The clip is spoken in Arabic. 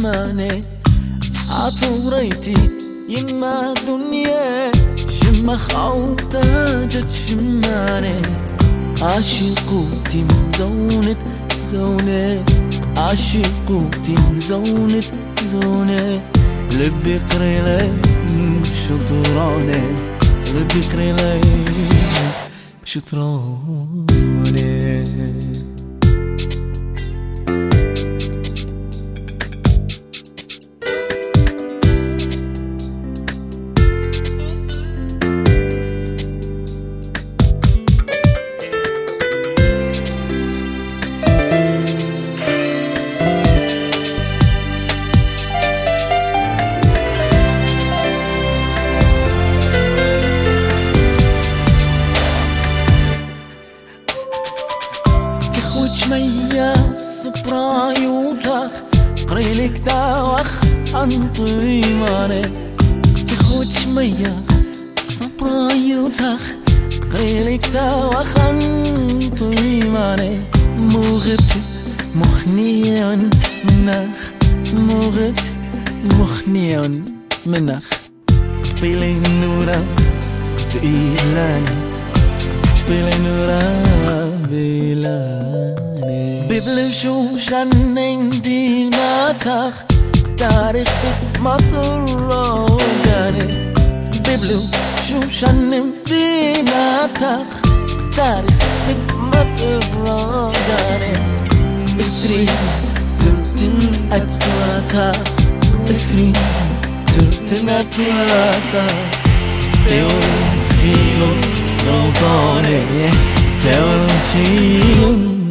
شمانه عطوريتي يما دنيا شمخ عوتاجت شمانه عاشقوتي مزونة زونة عاشقوتي مزونة زونة لبي قريلي شطرانه لبي قريلي شطرانه ميا سبرايوتك قريلك تاوخ عن طيمانه تخوش ميا سبرايوتك قريلك تاوخ عن طيمانه مغبت مخنيا منخ مغبت مخنيا منخ بيلي نورا بيلاني بيلي نورا بيلاني ببلشو شنن ديناتخ تاريخ مطر جاني ببلو شو شنن ديناتخ تاريخ مطر جاني اسري ترتن اتواتا اسري ترتن اتواتا تيون خيلو روطاني تيون خيلو